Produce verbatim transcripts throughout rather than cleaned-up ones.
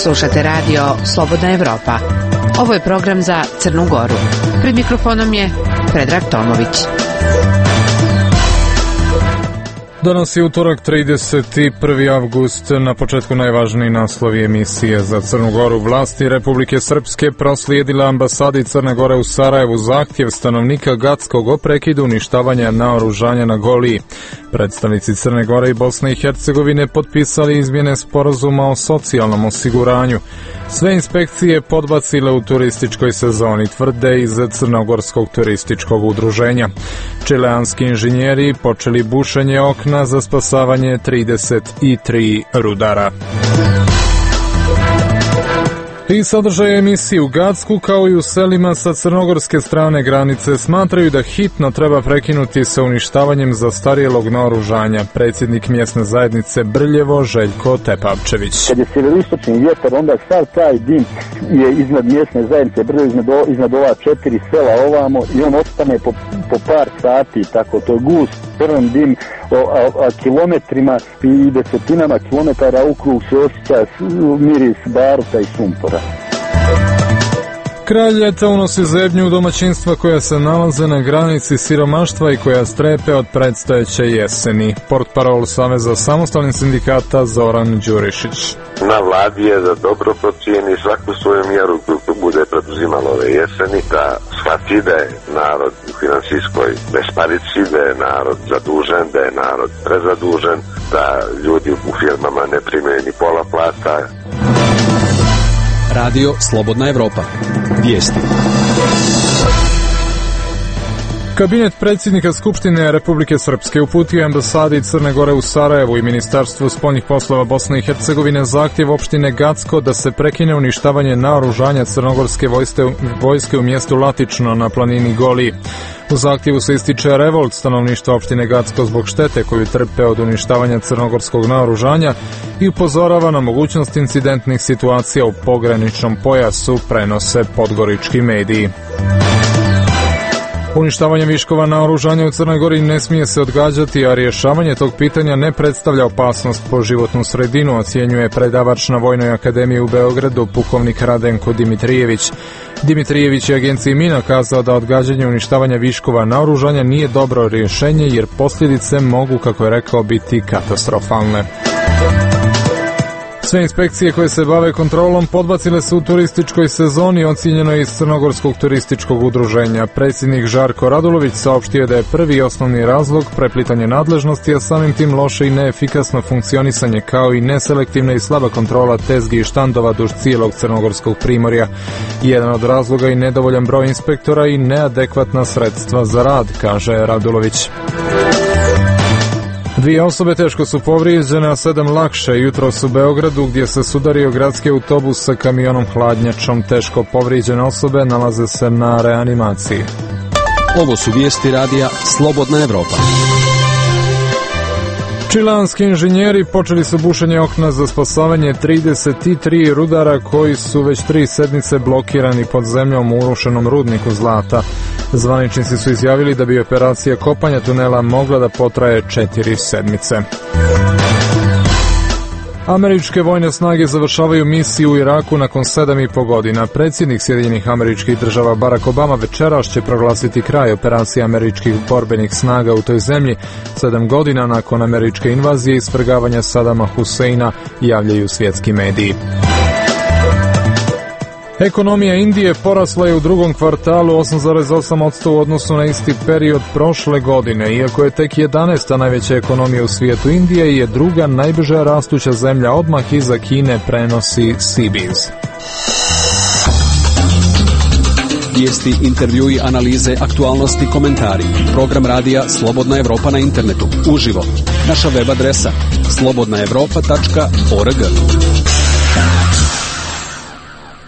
Slušate radio Slobodna Evropa. Ovo je program za Crnu Goru. Pred mikrofonom je Predrag Tomović. Danas je utorak, trideset prvi avgust, na početku najvažniji naslovi emisije za Crnu Goru. Vlasti Republike Srpske proslijedila ambasadi Crne Gore u Sarajevu zahtjev stanovnika Gatskog o prekidu uništavanja naoružanja na Goliji. Predstavnici Crne Gore i Bosne i Hercegovine potpisali izmjene sporazuma o socijalnom osiguranju. Sve inspekcije podbacile u turističkoj sezoni, tvrde iz Crnogorskog turističkog udruženja. Čileanski inženjeri počeli bušenje okna za spasavanje trideset tri rudara. I sadržaj emisije u Gacku, kao i u selima sa crnogorske strane granice, smatraju da hitno treba prekinuti sa uništavanjem zastarjelog naoružanja. Predsjednik mjesne zajednice Brljevo, Željko Tepavčević. Kad je sjeveroistočni vjetar, onda sav taj dim je iznad mjesne zajednice Brljevo, iznad, iznad ova četiri sela ovamo, i on ostane po, po par sati, tako to je gust, crn dim, a, a, a kilometrima i desetinama kilometara ukrug se osjeća miris baruta i sumpora. Kralj ljeta unosi zebnju u domaćinstva koja se nalaze na granici siromaštva i koja strepe od predstojeće jeseni. Portparol Saveza samostalnih sindikata Zoran Đurišić. Na vladi je da dobro procijeni svaku svoju mjeru koju bude preduzimalo ove jeseni, da shvati da je narod u finansijskoj besparici, da je narod zadužen, da je narod prezadužen, da ljudi u firmama ne primaju ni pola plata. Radio Slobodna Evropa. Vijesti. Kabinet predsjednika Skupštine Republike Srpske uputio ambasadi Crne Gore u Sarajevu i Ministarstvu spoljnih poslova Bosne i Hercegovine zahtjev opštine Gacko da se prekine uništavanje naoružanja crnogorske vojske, vojske u mjestu Latično na planini Goliji. U zahtjevu se ističe revolt stanovništva opštine Gacko zbog štete koju trpe od uništavanja crnogorskog naoružanja i upozorava na mogućnost incidentnih situacija u pograničnom pojasu, prenose podgorički mediji. Uništavanje viškova naoružanja u Crnoj Gori ne smije se odgađati, a rješavanje tog pitanja ne predstavlja opasnost po životnu sredinu, ocjenjuje predavač na Vojnoj akademiji u Beogradu, pukovnik Radenko Dimitrijević. Dimitrijević je agenciji MINA kazao da odgađanje uništavanja viškova naoružanja nije dobro rješenje, jer posljedice mogu, kako je rekao, biti katastrofalne. Sve inspekcije koje se bave kontrolom podbacile su u turističkoj sezoni, ocijenjeno iz Crnogorskog turističkog udruženja. Predsjednik Žarko Radulović saopštio da je prvi i osnovni razlog preplitanje nadležnosti, a samim tim loše i neefikasno funkcionisanje, kao i neselektivna i slaba kontrola tezgi i štandova duž cijelog crnogorskog primorja. Jedan od razloga i nedovoljan broj inspektora i neadekvatna sredstva za rad, kaže Radulović. Dvije osobe teško su povrijeđene, a sedam lakše. Jutros u Beogradu, gdje se sudario gradski autobus sa kamionom hladnjačom. Teško povrijeđene osobe nalaze se na reanimaciji. Ovo su vijesti radija Slobodna Evropa. Čileanski inženjeri počeli su bušenje okna za spasavanje trideset tri rudara koji su već tri sedmice blokirani pod zemljom u urušenom rudniku zlata. Zvaničnici su izjavili da bi operacija kopanja tunela mogla da potraje četiri sedmice. Američke vojne snage završavaju misiju u Iraku nakon sedam i po godina. Predsjednik Sjedinjenih Američkih Država Barack Obama večeras će proglasiti kraj operacije američkih borbenih snaga u toj zemlji. Sedam godina nakon američke invazije i svrgavanja Sadama Huseina, javljaju svjetski mediji. Ekonomija Indije porasla je u drugom kvartalu osam zarez osam posto u odnosu na isti period prošle godine. Iako je tek jedanaesta najveća ekonomija u svijetu, Indija je druga najbrže rastuća zemlja odmah iza Kine, prenosi C B S. Vijesti, intervjui, analize, aktualnosti, komentari. Program radija Slobodna Evropa na internetu. Uživo. Naša web adresa slobodna evropa tačka org.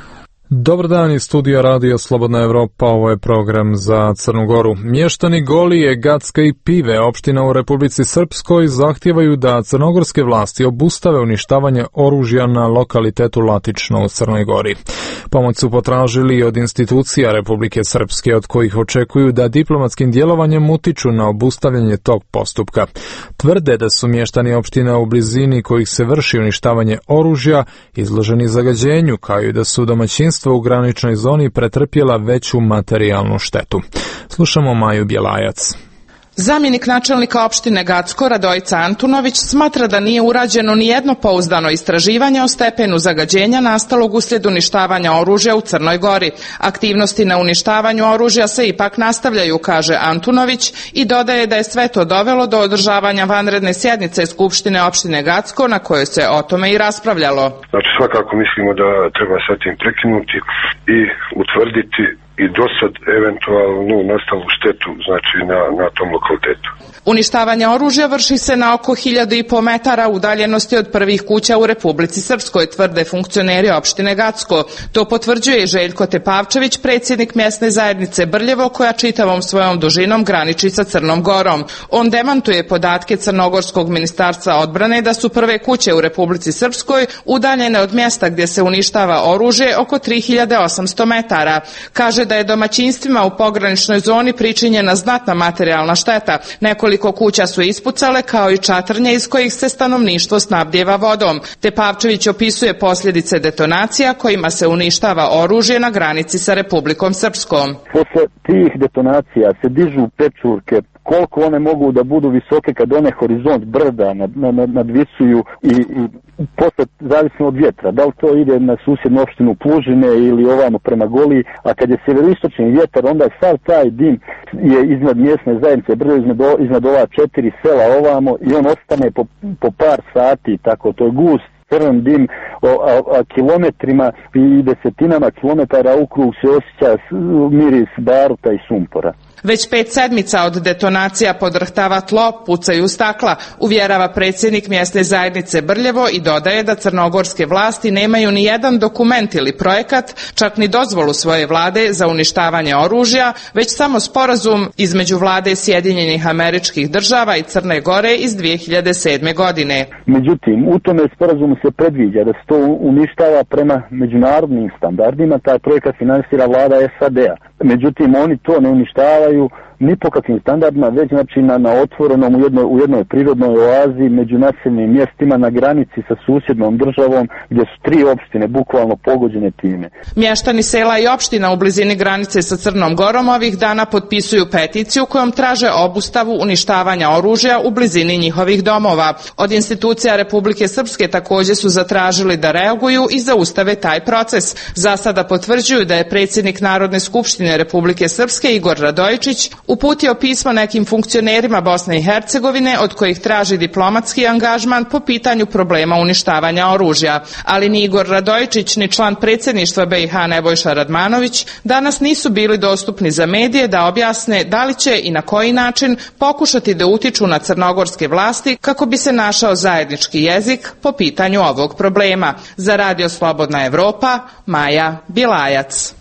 Dobar dan iz studija Radio Slobodna Evropa, ovo je program za Crnu Goru. Mještani Golije, Gacka i Pive, opština u Republici Srpskoj, zahtijevaju da crnogorske vlasti obustave uništavanje oružja na lokalitetu Latično u Crnoj Gori. Pomoć su potražili od institucija Republike Srpske, od kojih očekuju da diplomatskim djelovanjem utiču na obustavljanje tog postupka. Tvrde da su mještani opština u blizini kojih se vrši uništavanje oružja izloženi zagađenju, kao i da su domaćinstva u graničnoj zoni pretrpjela veću materijalnu štetu. Slušamo Maju Bjelajac. Zamjenik načelnika opštine Gacko, Radojica Antunović, smatra da nije urađeno ni jedno pouzdano istraživanje o stepenu zagađenja nastalog uslijed uništavanja oružja u Crnoj Gori. Aktivnosti na uništavanju oružja se ipak nastavljaju, kaže Antunović, i dodaje da je sve to dovelo do održavanja vanredne sjednice Skupštine opštine Gacko, na kojoj se o tome i raspravljalo. Znači, svakako mislimo da treba sa tim prekinuti i utvrditi i dosad eventualnu nastalu štetu, znači na, na tom lokalitetu. Uništavanje oružja vrši se na oko hiljadu i po metara udaljenosti od prvih kuća u Republici Srpskoj, tvrde funkcioneri opštine Gacko. To potvrđuje i Željko Tepavčević, predsjednik mjesne zajednice Brljevo, koja čitavom svojom dužinom graniči sa Crnom Gorom. On demantuje podatke Crnogorskog ministarstva odbrane da su prve kuće u Republici Srpskoj udaljene od mjesta gdje se uništava oružje oko tri hiljade osamsto metara. Kaže da je domaćinstvima u pograničnoj zoni pričinjena znatna materijalna šteta. Nekoliko kuća su ispucale, kao i čatrnje iz kojih se stanovništvo snabdijeva vodom. Tepavčević opisuje posljedice detonacija kojima se uništava oružje na granici sa Republikom Srpskom. Posle tih detonacija se dižu pečurke, koliko one mogu da budu visoke kad one horizont brda nad, nad, nadvisuju i, i posle zavisno od vjetra. Da li to ide na susjednu opštinu Plužine ili ovamo prema Goliji, a kad je sjeveroistočni vjetar, onda sav taj dim je iznad mjesne zajednice brdo, iznad, iznad ova četiri sela ovamo i on ostane po, po par sati, tako to je gust crn dim, o, a, a kilometrima i desetinama kilometara ukrug se osjeća miris baruta i sumpora. Već pet sedmica od detonacija podrhtava tlo, pucaju stakla, uvjerava predsjednik mjesne zajednice Brljevo i dodaje da crnogorske vlasti nemaju ni jedan dokument ili projekat, čak ni dozvolu svoje vlade za uništavanje oružja, već samo sporazum između vlade Sjedinjenih Američkih Država i Crne Gore iz dvije hiljade sedme. godine. Međutim, u tome sporazumu se predviđa da se to uništava prema međunarodnim standardima, taj projekat finansira vlada S A D-a. Međutim, oni to ne uništavaju ni po kakvim standardima, već znači na, na otvorenom u jednoj, u jednoj prirodnoj oazi među naseljenim mjestima na granici sa susjednom državom gdje su tri opštine bukvalno pogođene time. Mještani sela i opština u blizini granice sa Crnom Gorom ovih dana potpisuju peticiju kojom traže obustavu uništavanja oružja u blizini njihovih domova. Od institucija Republike Srpske također su zatražili da reaguju i zaustave taj proces. Za sada potvrđuju da je predsjednik Narodne skupštine Republike Srpske Igor Radojičić uputio pismo nekim funkcionerima Bosne i Hercegovine od kojih traži diplomatski angažman po pitanju problema uništavanja oružja. Ali ni Igor Radojičić ni član predsjedništva B i H Nebojša Radmanović danas nisu bili dostupni za medije da objasne da li će i na koji način pokušati da utiču na crnogorske vlasti kako bi se našao zajednički jezik po pitanju ovog problema. Za Radio Slobodna Evropa, Maja Bjelajac.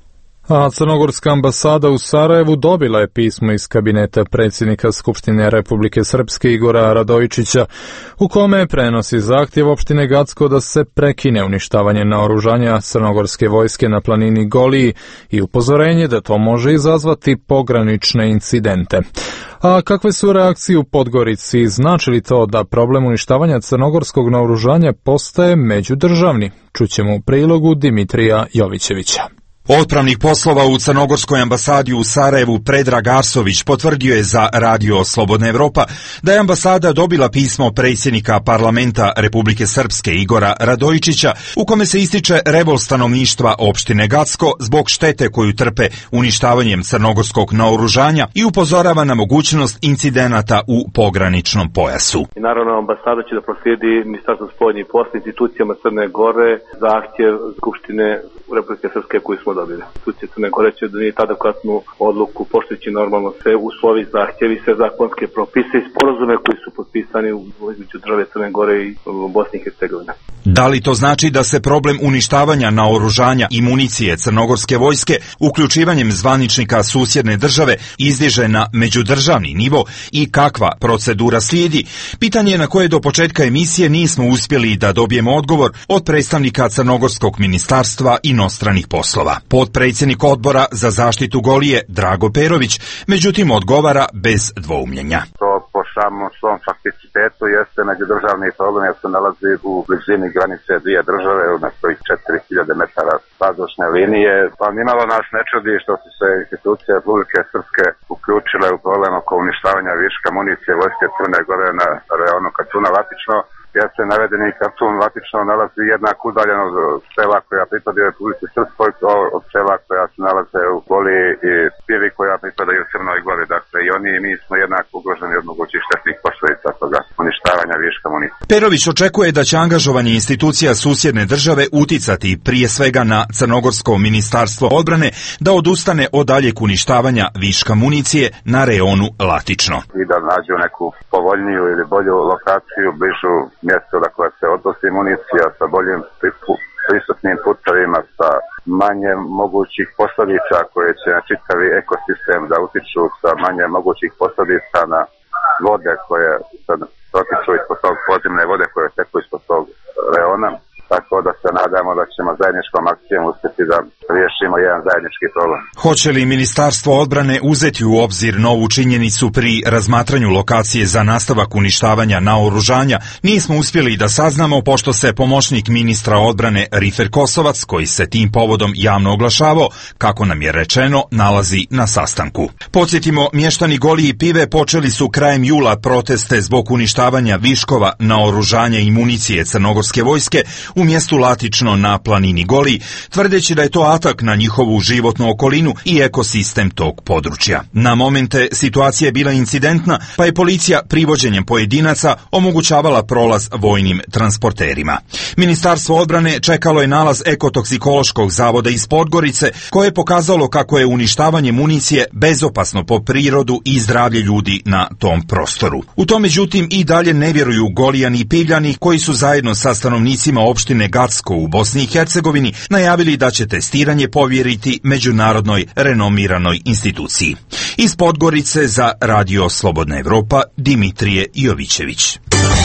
A Crnogorska ambasada u Sarajevu dobila je pismo iz kabineta predsjednika Skupštine Republike Srpske Igora Radojičića, u kome prenosi zahtjev opštine Gacko da se prekine uništavanje naoružanja crnogorske vojske na planini Goliji i upozorenje da to može izazvati pogranične incidente. A kakve su reakcije u Podgorici? Znači li to da problem uništavanja crnogorskog naoružanja postaje međudržavni? Čućemo u prilogu Dimitrija Jovićevića. Otpravnik poslova u Crnogorskoj ambasadi u Sarajevu Predrag Arsović potvrdio je za Radio Slobodna Evropa da je ambasada dobila pismo predsjednika parlamenta Republike Srpske Igora Radojičića u kome se ističe revol stanovništva opštine Gacko zbog štete koju trpe uništavanjem crnogorskog naoružanja i upozorava na mogućnost incidenata u pograničnom pojasu. I naravno ambasada će da proslijedi Ministarstvo spoljnih poslova institucijama Crne Gore zahtjev Skupštine Republike Srpske koju smo dobili. Institucije Crne Gore će donijeti adekvatnu odluku poštujući normalno sve uslovi, zahtjevi, sve zakonske propise i sporazume koji su potpisani između države Crne Gore i Bosne i Hercegovine. Da li to znači da se problem uništavanja naoružanja i municije crnogorske vojske uključivanjem zvaničnika susjedne države izdiže na međudržavni nivo i kakva procedura slijedi? Pitanje na koje do početka emisije nismo uspjeli da dobijemo odgovor od predstavnika Crnogorskog ministarstva inostranih poslova. Potpredsjednik odbora za zaštitu Golije Drago Perović, međutim, odgovara bez dvoumljenja. Po samom svom fakticitetu jeste međudržavni problem jer se nalazi u blizini granice dvije države u nekoj četiri hiljade metara vazdušne linije. Pa nimalo nas ne čudi što su se institucije Republike Srpske uključile u problem oko uništavanja viška municije vojske Crne Gore na reonu Katuna Latično, jer se navedeni Katun Latično nalazi jednako udaljeno od sela koja pripadaju Republike Srpskoj od sela koja se nalaze u Goliji i Pivi koja pripadaju Crnoj Gori. Dakle, i oni i mi smo jednako ugroženi od mogućih štetnih posljedica toga uništavanja viška municije. Perović očekuje da će angažovanje institucija susjedne države uticati prije svega na Crnogorsko ministarstvo odbrane da odustane od daljeg uništavanja viška municije na reonu Latično. I da nađu neku povoljniju ili bolju lokaciju bližu mjesto da koja se odnosi municija sa boljim pristupnim putevima, sa manje mogućih posljedica koje će na čitavi ekosistem da utiču, sa manje mogućih posljedica na vode koje protiču ispod tog podzemne vode koje teku ispod tog reona. Tako da se nadamo da ćemo zajedničkom akcijom uspjeti da riješimo jedan zajednički problem. Hoće li Ministarstvo odbrane uzeti u obzir novu činjenicu pri razmatranju lokacije za nastavak uništavanja naoružanja, nismo uspjeli da saznamo pošto se pomoćnik ministra odbrane Rifer Kosovac, koji se tim povodom javno oglašavao, kako nam je rečeno, nalazi na sastanku. Podsjetimo, mještani Golije i Pive počeli su krajem jula proteste zbog uništavanja viškova naoružanja i municije crnogorske vojske u mjestu Latično na planini Goliji, tvrdeći da je to atak na njihovu životnu okolinu i ekosistem tog područja. Na momente situacija je bila incidentna, pa je policija privođenjem pojedinaca omogućavala prolaz vojnim transporterima. Ministarstvo odbrane čekalo je nalaz ekotoksikološkog zavoda iz Podgorice, koje je pokazalo kako je uništavanje municije bezopasno po prirodu i zdravlje ljudi na tom prostoru. U to međutim i dalje ne vjeruju Golijani i Pivljani, koji su zajedno sa stanovnicima opštine Gacko u Bosni i Hercegovini najavili da će testiranje povjeriti međunarodnoj renomiranoj instituciji. Iz Podgorice za Radio Slobodna Evropa, Dimitrije Jovićević.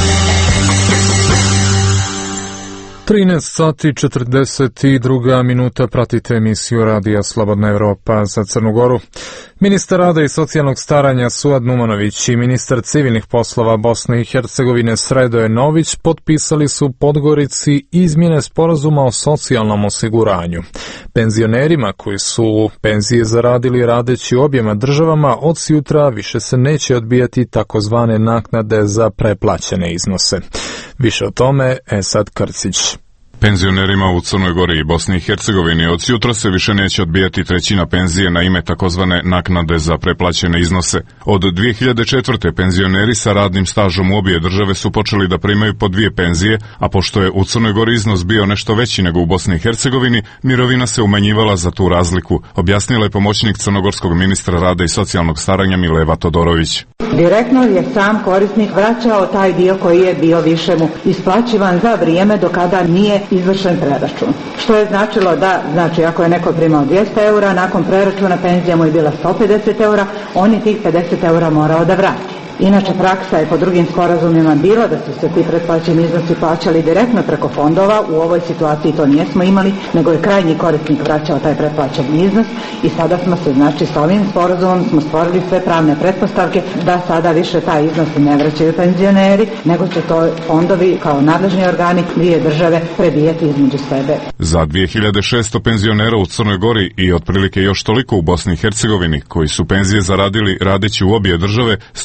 trinaest sati četrdeset dva minuta, pratite emisiju Radija Slobodna Evropa za Crnu Goru. Ministar rada i socijalnog staranja Suad Numanović i ministar civilnih poslova Bosne i Hercegovine Sredoje Nović potpisali su u Podgorici izmjene sporazuma o socijalnom osiguranju. Penzionerima koji su penzije zaradili radeći u objema državama od sjutra više se neće odbijati takozvane naknade za preplaćene iznose. Više o tome Esad Krcić. Penzionerima u Crnoj Gori i Bosni i Hercegovini od sjutra se više neće odbijati trećina penzije na ime takozvane naknade za preplaćene iznose. Od dvije hiljade četvrte. penzioneri sa radnim stažom u obje države su počeli da primaju po dvije penzije, a pošto je u Crnoj Gori iznos bio nešto veći nego u Bosni i Hercegovini, mirovina se umanjivala za tu razliku, objasnila je pomoćnik crnogorskog ministra rada i socijalnog staranja Mileva Todorović. Direktno je sam korisnik vraćao taj dio koji je bio više mu isplaćivan za vrijeme do kada nije izvršen preračun. Što je značilo da, znači ako je neko primao dvjesto eura, nakon preračuna penzija mu je bila sto pedeset eura, on je tih pedeset eura morao da vrati. Inače, praksa je po drugim sporazumima bila da su se ti pretplaćeni iznosi plaćali direktno preko fondova. U ovoj situaciji to nijesmo imali, nego je krajnji korisnik vraćao taj pretplaćeni iznos i sada smo se, znači, s ovim sporazumom smo stvorili sve pravne pretpostavke da sada više taj iznos ne vraćaju penzioneri, nego će to fondovi kao nadležni organi dvije države prebijati između sebe. Za dvije hiljade šesto penzionera u Crnoj Gori i otprilike još toliko u Bosni i Hercegovini koji su penzije zaradili radeći u obje države, stupanje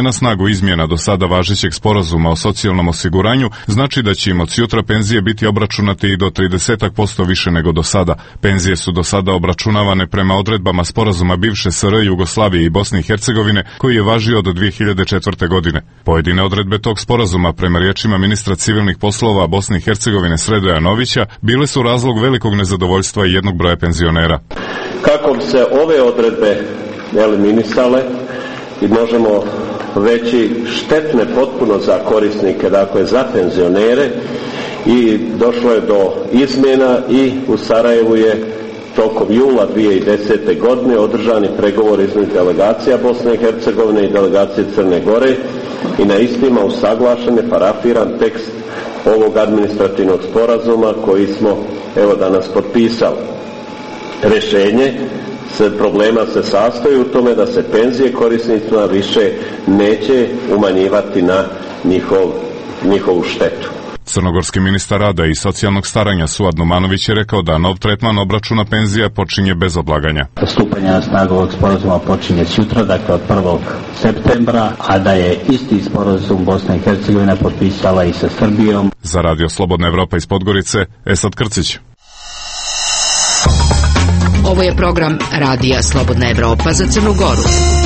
na snagu izmjena do sada važećeg sporazuma o socijalnom osiguranju znači da će im od sutra penzije biti obračunate i do trideset posto više nego do sada. Penzije su do sada obračunavane prema odredbama sporazuma bivše S R Jugoslavije i Bosne i Hercegovine koji je važio od dvije hiljade četvrte. godine. Pojedine odredbe tog sporazuma prema riječima ministra civilnih poslova Bosne i Hercegovine Sredoja Novića bile su razlog velikog nezadovoljstva i jednog broja penzionera. Kako bi se ove odredbe eliminisale i možemo reći štetne potpuno za korisnike, dakle za penzionere, i došlo je do izmjena i u Sarajevu je tokom jula dvije hiljade desete. godine održani pregovori između delegacija Bosne i Hercegovine i delegacije Crne Gore i na istima usaglašen je parafiran tekst ovog administrativnog sporazuma koji smo evo danas potpisali. Rješenje se problema se sastoji u tome da se penzije korisnicima više neće umanjivati na njihov, njihovu štetu. Crnogorski ministar rada i socijalnog staranja Suad Numanović je rekao da nov tretman obračuna penzija počinje bez odlaganja. Stupanje na snagu ovog sporazuma počinje sutra, dakle od prvog septembra, a da je isti sporazum Bosna i Hercegovina potpisala i sa Srbijom. Za Radio Slobodna Evropa iz Podgorice, Esad Krcić. Ovo je program Radija Slobodna Evropa za Crnu Goru.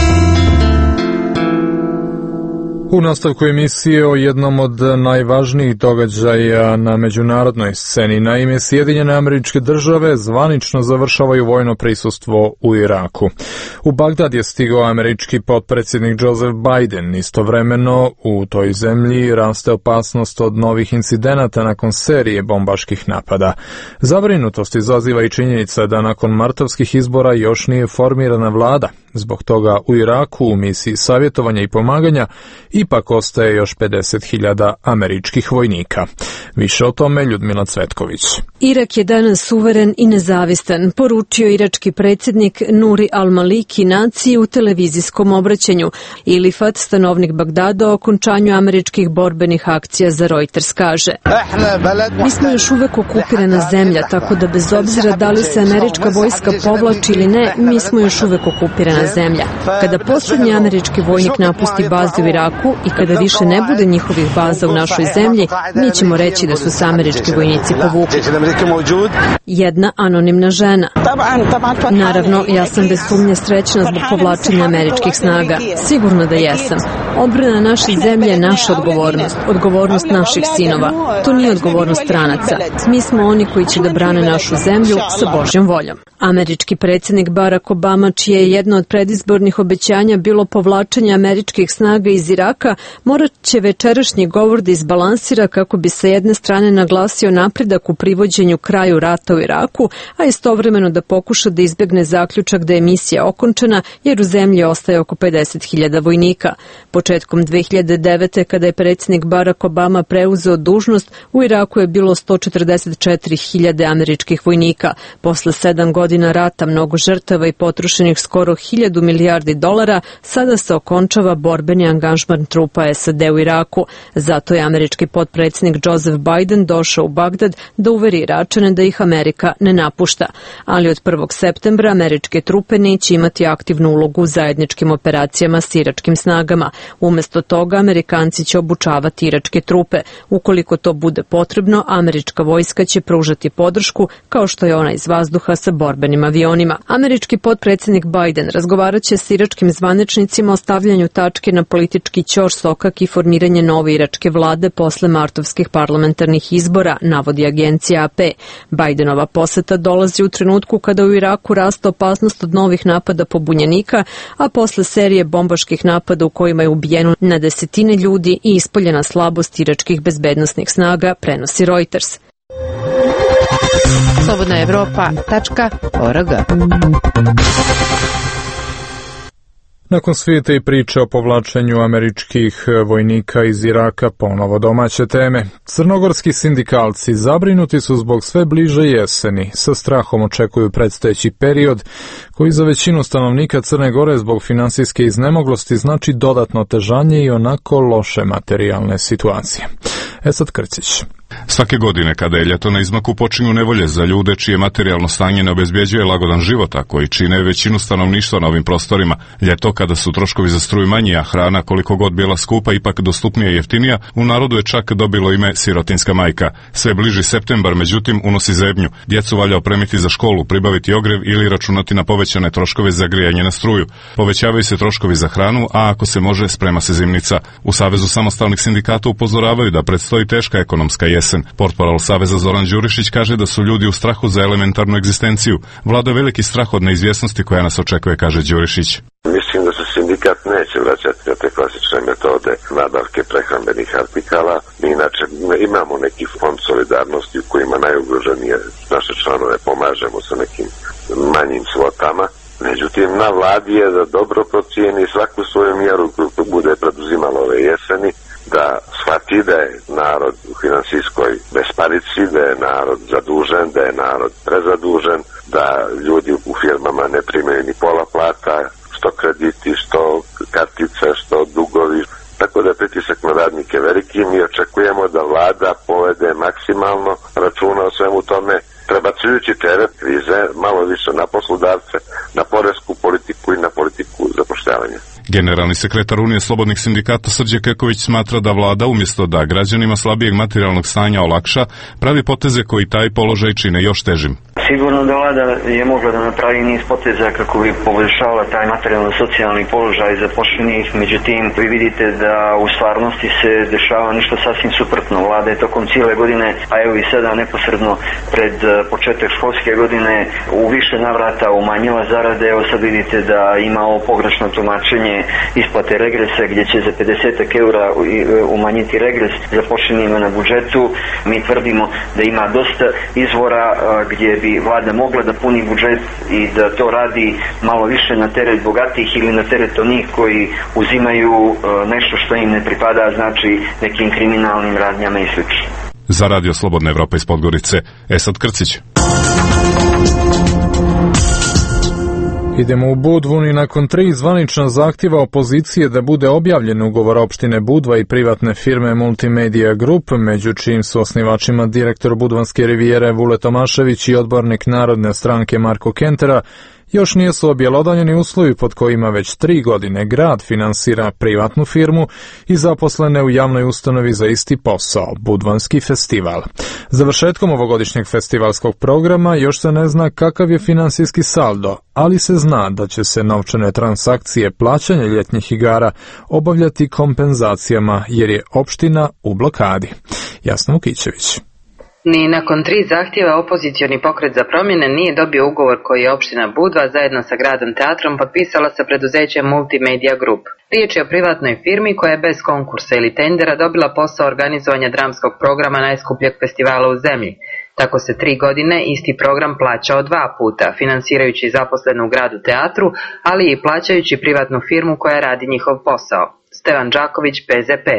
U nastavku emisije o jednom od najvažnijih događaja na međunarodnoj sceni. Naime, Sjedinjene Američke Države zvanično završavaju vojno prisustvo u Iraku. U Bagdad je stigao američki potpredsjednik Joseph Biden. Istovremeno u toj zemlji raste opasnost od novih incidenata nakon serije bombaških napada. Zabrinutost izaziva i činjenica da nakon martovskih izbora još nije formirana vlada. Zbog toga u Iraku u misiji savjetovanja i pomaganja ipak ostaje još pedeset hiljada američkih vojnika. Više o tome Ljudmila Cvetković. Irak je danas suveren i nezavistan, poručio irački predsjednik Nuri al-Maliki naciji u televizijskom obraćanju. Ilifat, stanovnik Bagdada, o okončanju američkih borbenih akcija za Reuters kaže: Mi smo još uvek okupirana zemlja, tako da bez obzira da li se američka vojska povlači ili ne, mi smo još uvek okupirana zemlja. Kada posljednji američki vojnik napusti bazu u Iraku i kada više ne bude njihovih baza u našoj zemlji, mi ćemo reći da su se američki vojnici povukli. Jedna anonimna žena. Naravno, ja sam bez sumnje srećna zbog povlačenja američkih snaga. Sigurno da jesam. Odbrana naše zemlje je naša odgovornost, odgovornost naših sinova. To nije odgovornost stranaca. Mi smo oni koji će da brane našu zemlju sa Božjom voljom. Američki predsjednik Barack Obama, čije je jedno od predizbornih obećanja bilo povlačenje američkih snaga iz Iraka, morat će večerašnji govor da izbalansira kako bi sa jedne strane naglasio napredak u privođenju kraju rata u Iraku, a istovremeno da pokuša da izbjegne zaključak da je misija okončana jer u zemlji ostaje oko pedeset hiljada vojnika. Početkom dve hiljade devete. kada je predsjednik Barack Obama preuzeo dužnost, u Iraku je bilo sto četrdeset četiri hiljade američkih vojnika. Posle sedam godina rata, mnogo žrtava i potrošenih skoro hiljadu milijardi dolara, sada se okončava borbeni angažman trupa S A D u Iraku. Zato je američki potpredsjednik Joseph Biden došao u Bagdad da uveri Iračane da ih Amerika ne napušta. Ali od prvog septembra američke trupe neće imati aktivnu ulogu u zajedničkim operacijama s iračkim snagama. Umesto toga, Amerikanci će obučavati iračke trupe. Ukoliko to bude potrebno, američka vojska će pružati podršku kao što je ona iz vazduha sa borbenim avionima. Američki potpredsjednik Biden razgovarat će s iračkim zvaničnicima o stavljanju tačke na politički ćorsokak i formiranje nove iračke vlade posle martovskih parlamentarnih izbora, navodi agencija A P. Bidenova poseta dolazi u trenutku kada u Iraku raste opasnost od novih napada pobunjenika, a posle serije bombaških napada u kojima je ubijeno na desetine ljudi i ispoljena slabost iračkih bezbednosnih snaga, prenosi Reuters. slobodna evropa tačka org. Nakon svijeta i priče o povlačenju američkih vojnika iz Iraka, ponovo domaće teme. Crnogorski sindikalci zabrinuti su zbog sve bliže jeseni. Sa strahom očekuju predstojeći period koji za većinu stanovnika Crne Gore zbog finansijske iznemoglosti znači dodatno otežanje i onako loše materijalne situacije. Esad Krcić. Svake godine kada je ljeto na izmaku počinju nevolje za ljude čije materijalno stanje ne obezbjeđuje lagodan život, a koji čine većinu stanovništva na ovim prostorima. Ljeto kada su troškovi za struju manji, a hrana koliko god bila skupa ipak dostupnija i jeftinija, u narodu je čak dobilo ime sirotinska majka. Sve bliži septembar, međutim, unosi zebnju. Djecu valja opremiti za školu, pribaviti ogrev ili računati na povećane troškove za grijanje na struju. Povećavaju se troškovi za hranu, a ako se može, sprema se zimnica. U Savezu samostalnih sindikata upozoravaju da predstoji teška ekonomska jesen. Portparol Saveza Zoran Đurišić kaže da su ljudi u strahu za elementarnu egzistenciju. Vlada veliki strah od neizvjesnosti koja nas očekuje, kaže Đurišić. Mislim da se sindikat neće vraćati na te klasične metode nabavke prehrambenih artikala. Mi inače imamo neki fond solidarnosti u kojima najugroženije naše članove pomažemo sa nekim manjim svotama. Međutim, na vladi je da dobro procijeni svaku svoju mjeru koju bude preduzimalo ove jeseni, da shvati da je narod u finansijskoj besparici, da je narod zadužen, da je narod prezadužen, da ljudi u firmama ne primaju ni pola plata, što krediti, što kartice, što dugovi. Tako da je pritisak na radnike veliki. Mi očekujemo da vlada povede maksimalno računa o svemu tome, prebacujući teret krize malo više na poslodavce, na poresku politiku i na politiku zapošljavanja. Generalni sekretar Unije slobodnih sindikata Srđe Keković smatra da vlada, umjesto da građanima slabijeg materijalnog stanja olakša, pravi poteze koji taj položaj čine još težim. Sigurno da vlada je mogla da napravi niz poteza kako bi poboljšala taj materijalno-socijalni položaj zaposlenih, međutim vi vidite da u stvarnosti se dešava nešto sasvim suprotno. Vlada je tokom cijele godine, a evo i sada neposredno pred početak školske godine u više navrata umanjila zarade. Evo sad vidite da ima ovo pogrešno tumačenje isplate regresa gdje će za pedeset eura umanjiti regres zaposlenima na budžetu. Mi tvrdimo da ima dosta izvora gdje bi vlada mogla da puni budžet i da to radi malo više na teret bogatih ili na teret onih koji uzimaju nešto što im ne pripada, znači nekim kriminalnim radnjama i sl. Za Radio Slobodna Evropa iz Podgorice, Esad Krcić. Idemo u Budvu i nakon tri zvanična zahtjeva opozicije da bude objavljen ugovor opštine Budva i privatne firme Multimedia Group, među čijim su osnivačima direktor Budvanske rivijere Vule Tomašević i odbornik Narodne stranke Marko Kentera, još nisu objelodanjeni uslovi pod kojima već tri godine grad finansira privatnu firmu i zaposlene u javnoj ustanovi za isti posao, Budvanski festival. Završetkom ovogodišnjeg festivalskog programa još se ne zna kakav je finansijski saldo, ali se zna da će se novčane transakcije plaćanja ljetnih igara obavljati kompenzacijama jer je opština u blokadi. Jasna Vukićević. Ni nakon tri zahtjeva opozicioni pokret za promjene nije dobio ugovor koji je opština Budva zajedno sa gradom Teatrom potpisala sa preduzećem Multimedia Group. Riječ je o privatnoj firmi koja je bez konkursa ili tendera dobila posao organizovanja dramskog programa najskupljeg festivala u zemlji. Tako se tri godine isti program plaćao dva puta, finansirajući zaposlenu u gradu Teatru, ali i plaćajući privatnu firmu koja radi njihov posao. Stevan Đaković, P Z P.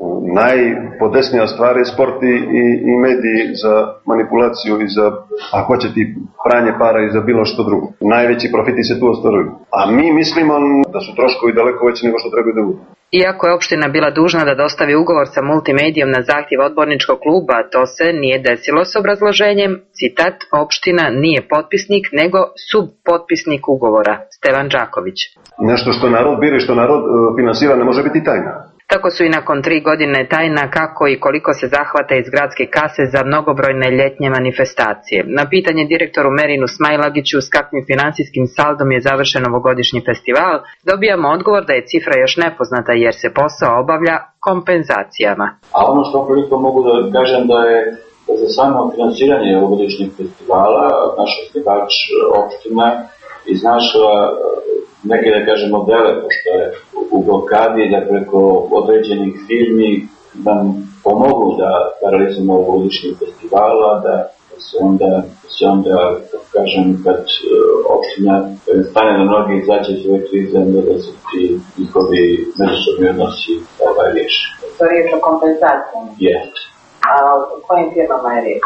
Najpodesnija stvar je sport i, i, i mediji za manipulaciju i za, ako hoćete, pranje para i za bilo što drugo. Najveći profiti se tu ostvaruju. A mi mislimo da su troškovi daleko veći nego što trebaju da budu. Iako je opština bila dužna da dostavi ugovor sa Multimedijom na zahtjev odborničkog kluba, to se nije desilo s obrazloženjem, citat, opština nije potpisnik nego subpotpisnik ugovora. Stevan Đaković. Nešto što narod bira i što narod uh, finansira ne može biti tajna. Tako su i nakon tri godine tajna kako i koliko se zahvata iz gradske kase za mnogobrojne ljetnje manifestacije. Na pitanje direktoru Merinu Smajlagiću s kakvim finansijskim saldom je završen ovogodišnji festival, dobijamo odgovor da je cifra još nepoznata jer se posao obavlja kompenzacijama. A ono što koliko mogu da kažem da je da za samo finansiranje ovogodišnjeg festivala naš osnivač opština iznašla neke, da kažem, modele, pošto je u blokadi, da preko određenih firmi nam pomogu da realizujemo ovogodišnjeg festivala, da se onda, se onda, kažem, kad opština stane na noge i izađe iz ove krize, da se ti njihovi međusobni odnosi ovaj riješi. To je riječ o kompenzacijama? Jeste. A o kojim firmama je riječ?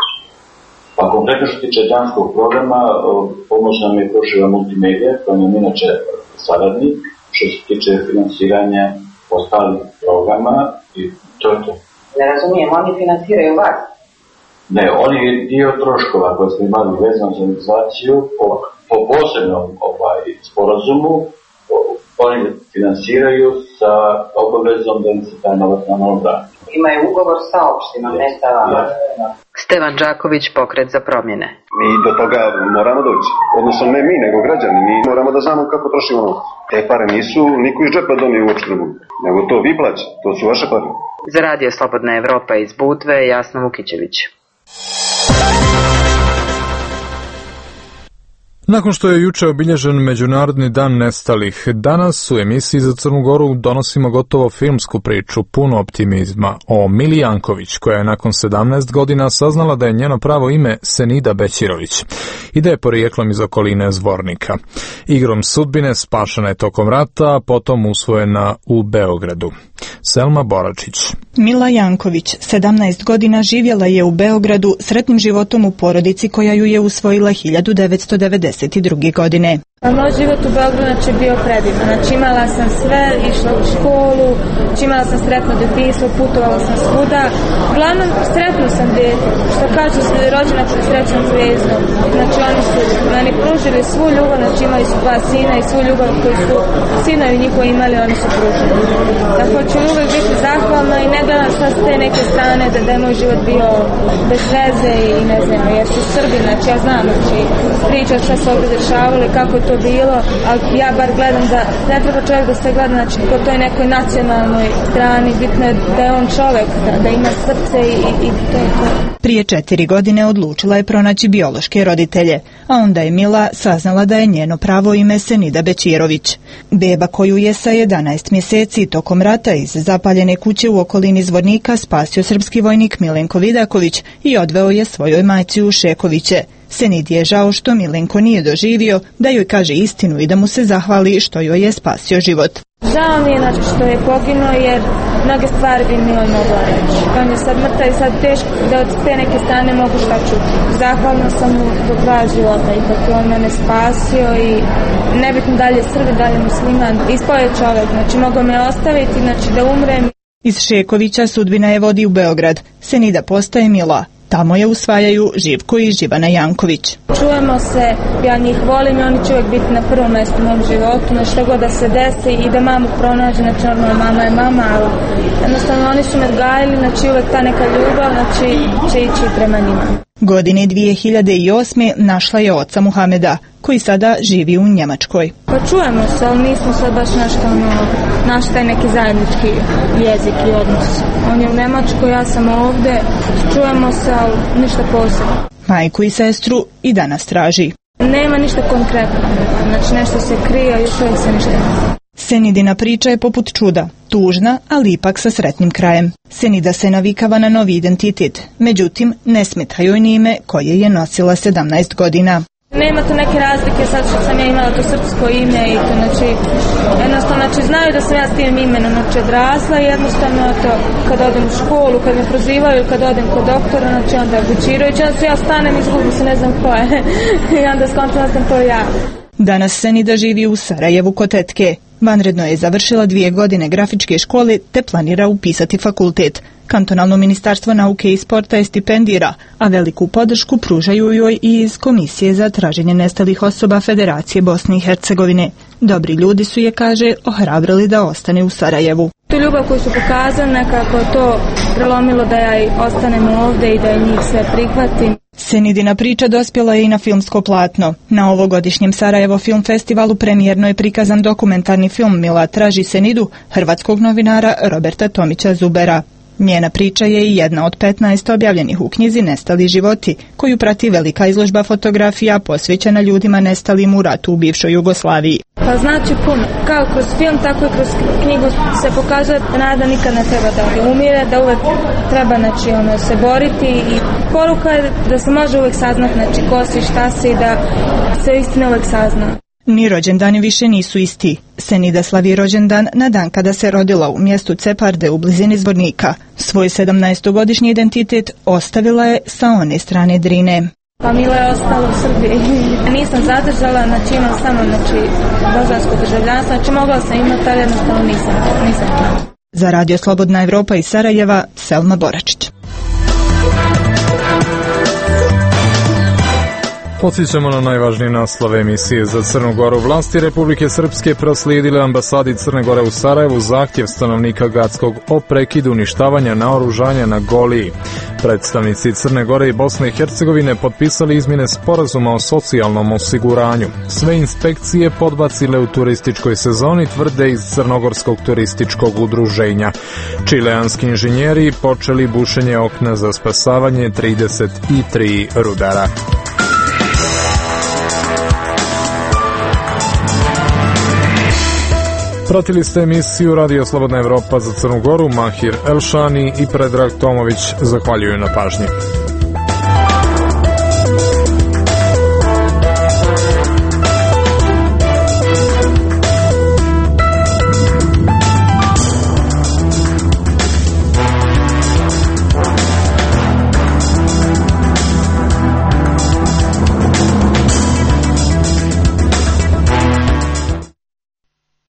Pa konkretno što tiče danskog programa, pomoć nam je pružila Multimedia, koja nam inače saradnik, što se tiče finansiranja ostalih programa i to je to. Ne razumijem, oni finansiraju vas? Ne, on je dio troškova koje smo imali vezano za organizaciju po, po posebnom ovaj, sporazumu, oni finansiraju sa obavezom da im se taj novac na novo da. Imaju ugovor sa opštinom, ne sa vama. Stevan Đaković, Pokret za promjene. Mi do toga moramo doći. Odnosno ne mi, nego građani. Mi moramo da znamo kako trošimo novac. Te pare nisu niko iz džepa donio u opštinu, nego to vi plaćate. To su vaše pare. Za Radio Slobodna Evropa iz Budve, Jasna Vukićević. Nakon što je juče obilježen Međunarodni dan nestalih, danas u emisiji za Crnu Goru donosimo gotovo filmsku priču puno optimizma o Mili Janković, koja je nakon sedamnaest godina saznala da je njeno pravo ime Senida Bećirović i da je porijeklom iz okoline Zvornika. Igrom sudbine spašena je tokom rata, a potom usvojena u Beogradu. Selma Boračić. Mila Janković, sedamnaest godina, živjela je u Beogradu sretnim životom u porodici koja ju je usvojila hiljadu devetsto devedeset druge. godine. Moj život u Beogradu znači bio predivan. Znači imala sam sve, išla u školu, znači imala sam sretno djetinjstvo, putovala sam svuda. Uglavnom, sretno sam djete. Što kažu se rođena pod srećnom zvijezdom. Znači oni su meni pružili svu ljubav, znači imali su dva sina i svu ljubav koju su sinovi njihovi imali, oni su pružili. Tako ću uvijek biti zahvalna i ne gledam sad s te neke strane da, da je moj život bio bez veze i ne znam, jer su Srbi, znači ja znam, znači priča sve se ovdje dešavali, kako to bilo, ali ja bar gledam da ne treba čovjek da se gleda, znači po toj nekoj nacionalnoj strani, bitno je da je on čovjek, da, da ima srce i, i to je to. Prije četiri godine odlučila je pronaći biološke roditelje, a onda je Mila saznala da je njeno pravo ime Senida Bećirović. Beba koju je sa jedanaest mjeseci tokom rata iz zapaljene kuće u okolini Zvornika spasio srpski vojnik Milenko Vidaković i odveo je svojoj majci u Šekoviće. Senid je žao što Milenko nije doživio da joj kaže istinu i da mu se zahvali što joj je spasio život. Žao mi je znači što je poginuo jer mnoge stvari bi mi on mogla reći. On je sad mrtav i sad teško da od te neke strane mogu šta čuti. Zahvalna sam mu do kraja života i kako je on mene spasio i nebitno dalje Srbi, dalje musliman. Ispao je čovjek, znači mogu me ostaviti, znači da umrem. Iz Šekovića sudbina je vodi u Beograd. Senida postaje Mila. Tamo je usvajaju Živko i Živana Janković. Čujemo se, ja njih volim i oni će uvijek biti na prvom mjestu u mom životu, na što god da se desi i da mamu pronađe, znači normalno mama je mama, ali jednostavno oni su me odgajili, znači uvijek ta neka ljubav, znači će ići prema njima. Godine dvije hiljade osme našla je oca Muhameda, koji sada živi u Njemačkoj. Pa čujemo se, ali nismo sad baš nešto ono, naš taj neki zajednički jezik i odnos. On je u Njemačkoj, ja sam ovdje, čujemo se, ali ništa posebno. Majku i sestru i danas traži. Nema ništa konkretno, znači nešto se krije, još uvijek se ništa ne. Senidina priča je poput čuda, tužna, ali ipak sa sretnim krajem. Senida se navikava na novi identitet, međutim ne smeta joj ni ime koje je nosila sedamnaest godina. Nema tu neke razlike sad što sam ja imala to srpsko ime i to, znači, jednostavno, znači, znaju da sam ja s tim imenom, znači, odrasla i jednostavno to, kad odem u školu, kad me prozivaju, kad odem kod doktora, znači, onda je Bećirović, onda se ja stanem i izgubim se, ne znam ko je, i onda skontala sam to ja. Danas Senida živi u Sarajevu kod tetke. Vanredno je završila dvije godine grafičke škole te planira upisati fakultet. Kantonalno ministarstvo nauke i sporta je stipendira, a veliku podršku pružaju joj i iz Komisije za traženje nestalih osoba Federacije Bosne i Hercegovine. Dobri ljudi su je, kaže, ohrabrili da ostane u Sarajevu. Tu ljubav koju su pokazali nekako to prelomilo da ja i ostanem ovdje i da je njih sve prihvatim. Senidina priča dospjela je i na filmsko platno. Na ovogodišnjem Sarajevo Film Festivalu premijerno je prikazan dokumentarni film Mila traži Senidu hrvatskog novinara Roberta Tomića Zubera. Njena priča je i jedna od petnaest objavljenih u knjizi Nestali životi, koju prati velika izložba fotografija posvećena ljudima nestalim u ratu u bivšoj Jugoslaviji. Pa znači puno. Kao kroz film, tako i kroz knjigu se pokazuje da nada nikad ne treba da umire, da uvek treba, znači, ono, se boriti i poruka je da se može uvek saznat, znači, ko si, šta si i da se istina uvek sazna. Ni rođendani više nisu isti. Senida slavi rođendan na dan kada se rodila u mjestu Ceparde u blizini Zvornika. Svoj sedamnaestogodišnji identitet ostavila je sa one strane Drine. Pa Mila je ostala u Srbiji. Nisam zadržala, znači imam samo, znači, božansko državljanstvo, znači mogla sam imati, ali jednostavno nisam, nisam. Za Radio Slobodna Evropa iz Sarajeva, Selma Boračić. Podsjećamo na najvažnije naslove emisije za Crnu Goru. Vlasti Republike Srpske proslijedile ambasadi Crne Gore u Sarajevu zahtjev stanovnika Gackog o prekidu uništavanja naoružanja na Goliji. Predstavnici Crne Gore i Bosne i Hercegovine potpisali izmjene sporazuma o socijalnom osiguranju. Sve inspekcije podbacile u turističkoj sezoni, tvrde iz Crnogorskog turističkog udruženja. Čileanski inženjeri počeli bušenje okna za spasavanje trideset tri rudara. Pratili ste emisiju Radio Slobodna Evropa za Crnu Goru. Mahir Elšani i Predrag Tomović zahvaljuju na pažnji.